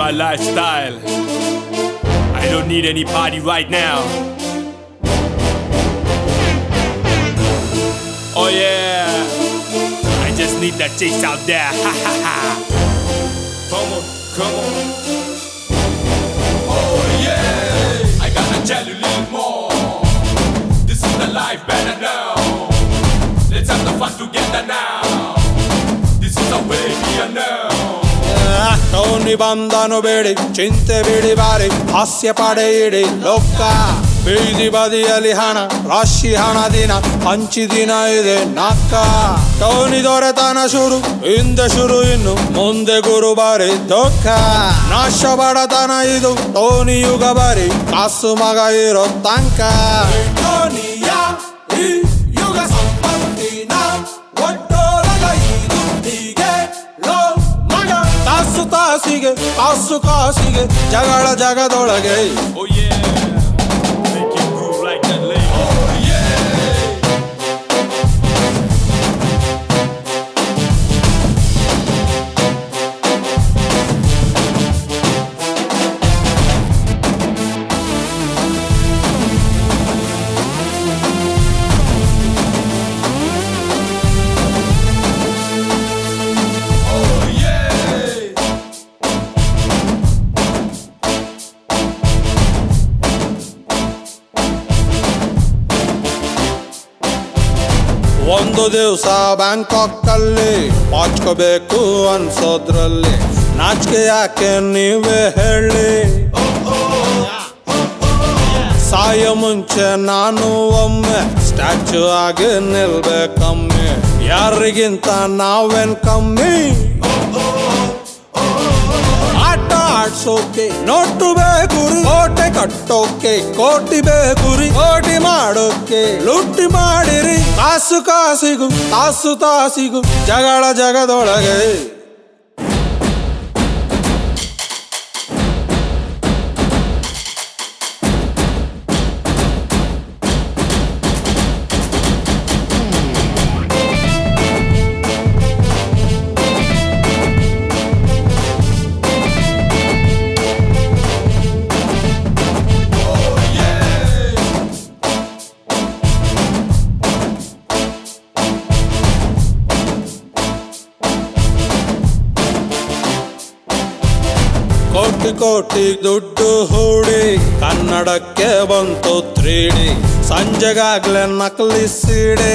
my lifestyle. I don't need any party right now. Oh yeah, I just need that chase out there. Ha ha ha. Come on, come on. Oh yeah, I gotta tell you a little more. This is the life better now. Let's have the fun together now. This is the way we are now. Tony ಬಂದನು ಬೇಡಿ ಚಿಂತೆ ಬಿಡಿ ಬಾರಿ ಹಾಸ್ಯ ಪಡೆ ಇಡಿ ಲೋಕ ಬೀದಿ ಬದಿಯಲ್ಲಿ ಹಣ ರಾಶಿ ಹಣ ದಿನ ಹಂಚಿ ದಿನ ಇದೆ ನಾಕ ಟೋನಿ ದೊರೆತನ ಶುರು ಹಿಂದೆ ಶುರು ಇನ್ನು ಮುಂದೆ ಗುರು ಬಾರಿ ದುಃಖ ನಾಶ ಬಡತನ ಇದು ಟೋನಿ ಯುಗ ಬಾರಿ ಕಾಸು ಮಗ ಇರೋ ತನಕ ಟೋನಿಯ ಈ ಯುಗ ಸಂಪತ್ತಿನ ಒಟ್ಟೋಲಗ ಇದು ಹೀಗೆ ಲೋ ಮಗ ತಾಸು ತಾಸಿಗೆ ಕಾಸು ಕಾಸಿಗೆ ಜಗಳ ಜಗದೊಳಗೆ Oh yeah, make it groove like that lady. Oh yeah. Oh yeah. ಒಂದು ದಿವಸ ಬ್ಯಾಂಕಾಕ್ ಅಲ್ಲಿ ಪಾಚ್ಕೋಬೇಕು ಅನ್ಸೋದ್ರಲ್ಲಿ ನಾಚಿಕೆ ಯಾಕೆ ನೀವೇ ಹೇಳಿ ಸಾಯ ಮುಂಚೆ ನಾನು ಒಮ್ಮೆ ಸ್ಟ್ಯಾಚು ಆಗಿ ನಿಲ್ಬೇಕಮ್ಮಿ ಯಾರಿಗಿಂತ ನಾವೇನ್ ಕಮ್ಮಿ ಆಟ ಆಡ್ಸೋಕೆ ನೋಟು ಬೇಕುರಿ ಕೋಟೆ ಕಟ್ಟೋಕೆ ಕೋಟಿ ಬೇಕುರಿ ಕೋಟಿ ಮಾಡೋಕೆ ಲುಟ್ಟಿ ಮಾಡಿರಿ ಕಾಸು ಕಾಸಿಗೂ ತಾಸು ತಾಸಿಗೂ ಜಗಳ ಜಗದೊಳಗೆ ಕೋಟಿ ಕೋಟಿ ದುಡ್ಡು ಹೂಡಿ ಕನ್ನಡಕ್ಕೆ ಬಂತು 3D ಸಂಜೆಗಾಗ್ಲೇ ನಕಲಿ ಸಿಡಿ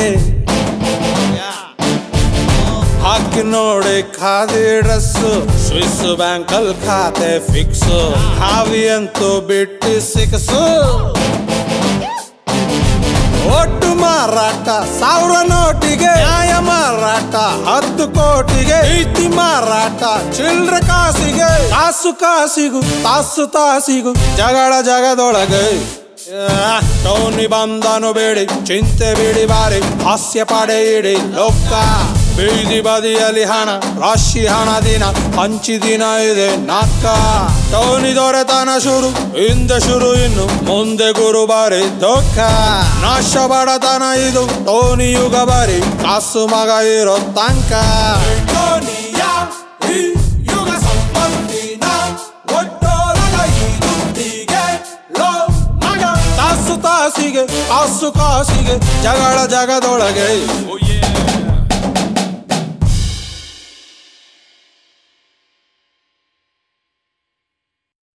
ಹಾಕಿ ನೋಡಿ ಖಾದಿ ಡ್ರೆಸ್ಸು ಸ್ವಿಸ್ ಬ್ಯಾಂಕಲ್ ಖಾತೆ ಫಿಕ್ಸು ಹಾವಿ ಅಂತೂ ಬಿಟ್ಟು ಸಿಕ್ಸು ಒಟ್ಟು ಮಾರಾಟ 1000 ನೋಟಿಗೆ ನ್ಯಾಯ ಮಾರಾಟ 10 ಕೋಟಿಗೆ ಪ್ರೀತಿ ಮಾರಾಟ ಚಿಲ್ಡ್ರ ಕಾಸಿಗೆ ಕಾಸು ಕಾಸಿಗೂ ತಾಸು ತಾಸಿಗೂ ಜಗಳ ಜಗದೊಳಗೆ ಟೋನಿ ಬಂದನು ಬೇಡಿ ಚಿಂತೆ ಬಿಡಿ ಬಾರಿ ಹಾಸ್ಯ ಪಡೆ ಇಡಿ ಲೋಕ ಬೀದಿ ಬದಿಯಲ್ಲಿ ಹಣ ರಾಶಿ ಹಣ ದಿನ ಹಂಚಿ ದಿನ ಇದೆ ನಾಕ ಟೋನಿ ದೊರೆತನ ಶುರು ಹಿಂದೆ ಶುರು ಇನ್ನು ಮುಂದೆ ಗುರು ಬಾರಿ ದುಃಖ ನಾಶ ಬಡತನ ಇದು ಟೋನಿ ಯುಗ ಬಾರಿ ಕಾಸು ಮಗ ಇರೋ ತನಕ ಟೋನಿಯ ಈ ಯುಗ ಸಂಪತ್ತಿನ ಒಟ್ಟೋಲಗ ಇದು ಹೀಗೆ ಲೋ ಮಗ ತಾಸು ತಾಸಿಗೆ ಕಾಸು ಕಾಸಿಗೆ ಜಗಳ ಜಗದೊಳಗೆ Oh yeah.